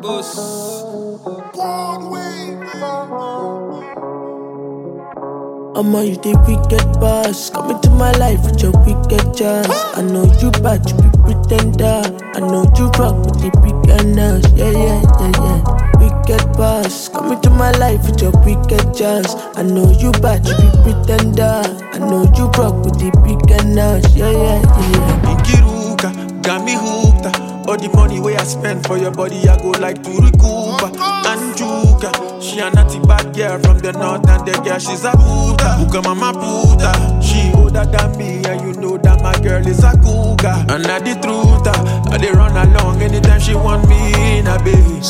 I'ma you the wicked boss. Come into my life with your wicked jazz. I know you bad, you be pretender. I know you rock with the big girls. Yeah. Wicked boss. Come into my life with your wicked jazz. I know you bad, you be pretender. I know you rock with the big girls. Yeah. Inkiruka, got me hooked. All the money where I spend for your body, I go like to recoup. Anjuka, she a naughty bad girl from the north, and the girl she's a puta. Uka mama puta, she older than me, and you know that my girl is a cougar. And I the truth, I dey run along anytime she want me in a bed.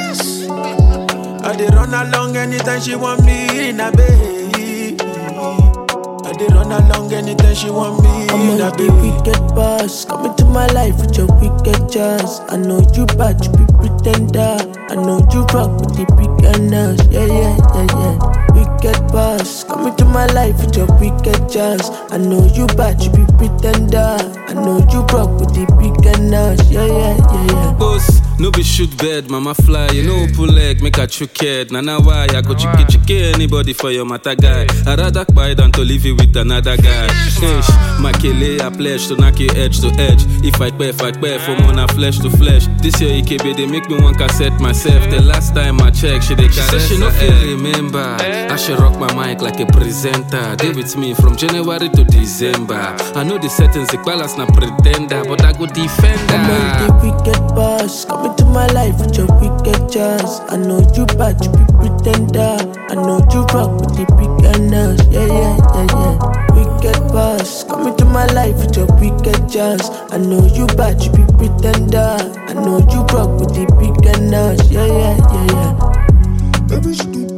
I dey run along anytime she want me in a bed. I dey run along anytime she want me in a the wicked boss. Come into my life with your wicked jazz. I know you bad, you be pretender. I know you rock with the big girls. Yeah. Wicked boss. Come into my life with your wicked jazz. I know you bad, you be pretender. I know you rock with the big girls. Yeah. Boss, no be shoot bed, mama fly. You know pull leg, make a trick head. Nana why I go chicky anybody for your matter guy. I rather buy than to leave it with another guy. Ish, Makele, I pledge to knock you edge to edge. If I pay for more flesh to flesh. This year EKB, they make me one cassette myself. The last time I checked, she dey caress. She no feel remember. I should rock my mic like a presenter. They with me from January to December. I know the settings, the balance na pretender, but I go defender. I'm the wicked boss. Come into my life with your wicked jazz. I know you bad, you be pretender. I know you rock with the big girls. Yeah. Wicked boss. Come into my life with your wicked jazz. I know you bad, you be pretender. I know you rock with the big girls. Yeah. Baby, she do